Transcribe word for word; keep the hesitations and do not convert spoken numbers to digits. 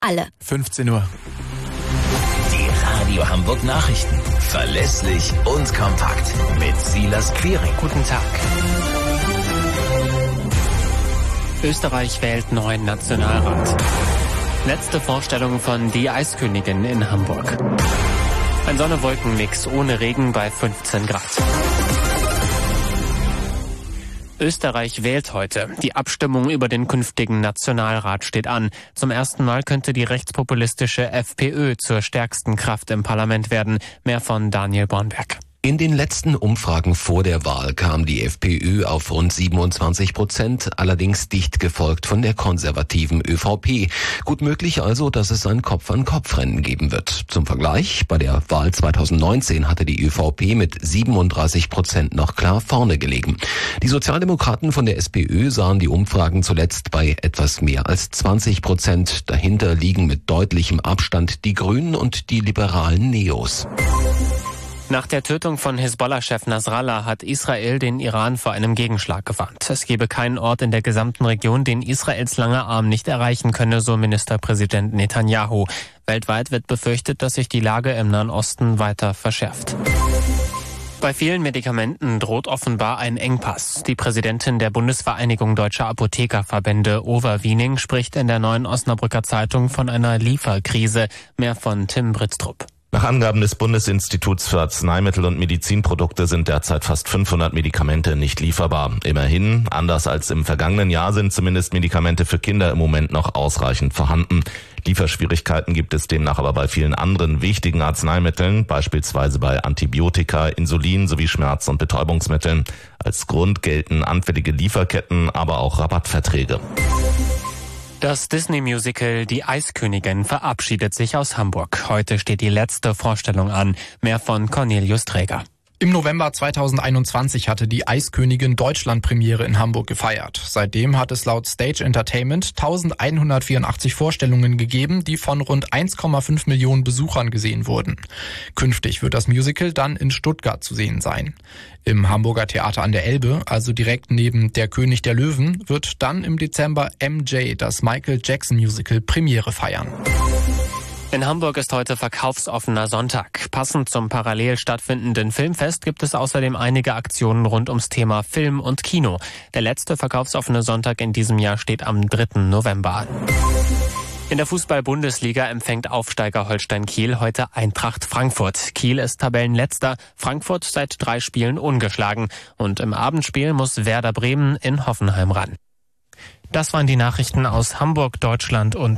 alle. fünfzehn Uhr. Die Radio Hamburg Nachrichten. Verlässlich und kompakt. Mit Silas Quiring. Guten Tag. Österreich wählt neuen Nationalrat. Letzte Vorstellung von Die Eiskönigin in Hamburg. Ein Sonne-Wolken-Mix ohne Regen bei fünfzehn Grad. Österreich wählt heute. Die Abstimmung über den künftigen Nationalrat steht an. Zum ersten Mal könnte die rechtspopulistische FPÖ zur stärksten Kraft im Parlament werden. Mehr von Daniel Bornberg. In den letzten Umfragen vor der Wahl kam die FPÖ auf rund siebenundzwanzig Prozent, allerdings dicht gefolgt von der konservativen ÖVP. Gut möglich also, dass es ein Kopf-an-Kopf-Rennen geben wird. Zum Vergleich, bei der Wahl zweitausendneunzehn hatte die ÖVP mit siebenunddreißig Prozent noch klar vorne gelegen. Die Sozialdemokraten von der SPÖ sahen die Umfragen zuletzt bei etwas mehr als zwanzig Prozent. Dahinter liegen mit deutlichem Abstand die Grünen und die liberalen Neos. Nach der Tötung von Hisbollah-Chef Nasrallah hat Israel den Iran vor einem Gegenschlag gewarnt. Es gebe keinen Ort in der gesamten Region, den Israels langer Arm nicht erreichen könne, so Ministerpräsident Netanyahu. Weltweit wird befürchtet, dass sich die Lage im Nahen Osten weiter verschärft. Bei vielen Medikamenten droht offenbar ein Engpass. Die Präsidentin der Bundesvereinigung Deutscher Apothekerverbände, Ova Wiening, spricht in der Neuen Osnabrücker Zeitung von einer Lieferkrise. Mehr von Tim Britztrup. Nach Angaben des Bundesinstituts für Arzneimittel und Medizinprodukte sind derzeit fast fünfhundert Medikamente nicht lieferbar. Immerhin, anders als im vergangenen Jahr, sind zumindest Medikamente für Kinder im Moment noch ausreichend vorhanden. Lieferschwierigkeiten gibt es demnach aber bei vielen anderen wichtigen Arzneimitteln, beispielsweise bei Antibiotika, Insulin sowie Schmerz- und Betäubungsmitteln. Als Grund gelten anfällige Lieferketten, aber auch Rabattverträge. Das Disney-Musical Die Eiskönigin verabschiedet sich aus Hamburg. Heute steht die letzte Vorstellung an. Mehr von Cornelius Träger. Im November zweitausendeinundzwanzig hatte die Eiskönigin Deutschland-Premiere in Hamburg gefeiert. Seitdem hat es laut Stage Entertainment eintausendeinhundertvierundachtzig Vorstellungen gegeben, die von rund eins Komma fünf Millionen Besuchern gesehen wurden. Künftig wird das Musical dann in Stuttgart zu sehen sein. Im Hamburger Theater an der Elbe, also direkt neben Der König der Löwen, wird dann im Dezember M J, das Michael Jackson Musical, Premiere feiern. In Hamburg ist heute verkaufsoffener Sonntag. Passend zum parallel stattfindenden Filmfest gibt es außerdem einige Aktionen rund ums Thema Film und Kino. Der letzte verkaufsoffene Sonntag in diesem Jahr steht am dritten November an. In der Fußball-Bundesliga empfängt Aufsteiger Holstein Kiel heute Eintracht Frankfurt. Kiel ist Tabellenletzter, Frankfurt seit drei Spielen ungeschlagen. Und im Abendspiel muss Werder Bremen in Hoffenheim ran. Das waren die Nachrichten aus Hamburg, Deutschland und